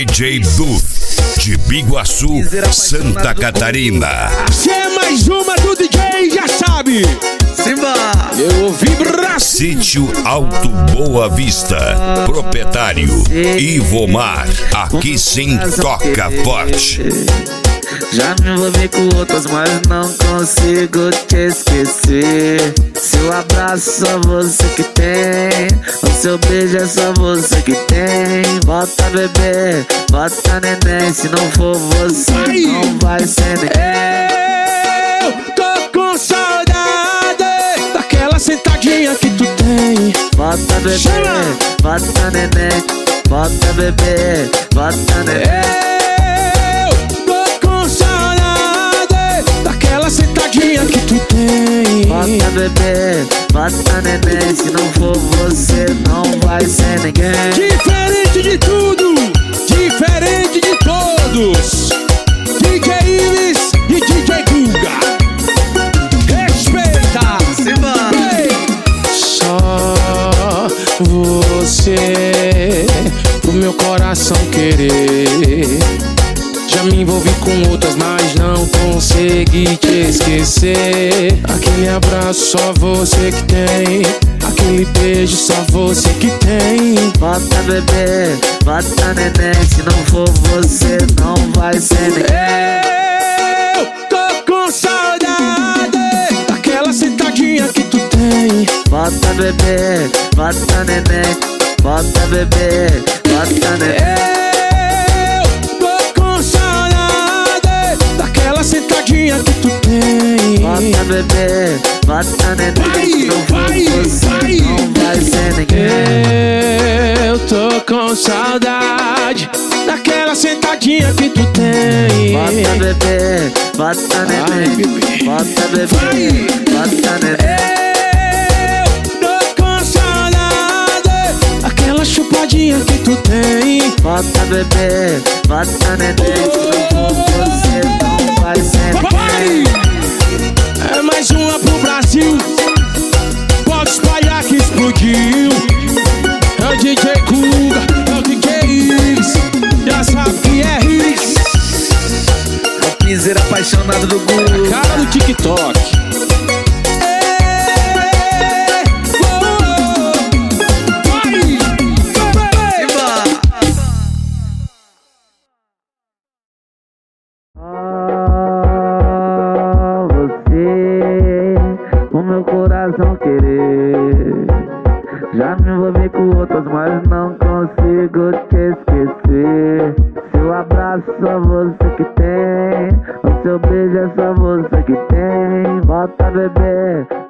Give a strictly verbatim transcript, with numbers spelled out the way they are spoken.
D J Booth, de Biguaçu, Santa Catarina. Se é mais uma do D J, já sabe. Simba! Eu ouvi braço. Sítio Alto Boa Vista, proprietário Ivomar, aqui sim toca forte. Já me envolvi com outras, mas não consigo te esquecer. Seu abraço só você que tem, o seu beijo é só você que tem. Bota bebê, bota neném, se não for você, Ai. não vai ser neném. Eu tô com saudade daquela sentadinha que tu tem. Bota bebê, Chama. bota neném, bota bebê, bota neném. Sentadinha que tu tem. Bota bebê, bota neném, se não for você, não vai ser ninguém. Diferente de tudo, diferente de todos, D J Ives e D J Guga. Respeita, Simba! Só você pro meu coração querer. Já me envolvi com outras, mas não consegui te esquecer. Aquele abraço só você que tem, aquele beijo só você que tem. Bota bebê, bota neném, se não for você, não vai ser ninguém. Eu tô com saudade daquela sentadinha que tu tem. Bota bebê, bota neném, bota bebê, bota neném. Sentadinha que tu tem. Bota bebê, bota neném, se não for vai, você, vai. não vai ser ninguém. Eu tô com saudade daquela sentadinha que tu tem. Bota bebê, bota neném, bebê. bota bebê, Vai. bota neném. Eu tô com saudade daquela chupadinha que tu tem. Bota bebê, bota neném, se não for você, não vai ser ninguém. É mais uma pro Brasil, pode espalhar que explodiu. É o D J Guga, é o D J Ives, já sabe que é Riz. É o piseiro apaixonado do Guga, Cara do TikTok. meu coração querer. Já me envolvi com outras, mas não consigo te esquecer. Seu abraço só você que tem, o seu beijo é só você que tem. Bota bebê,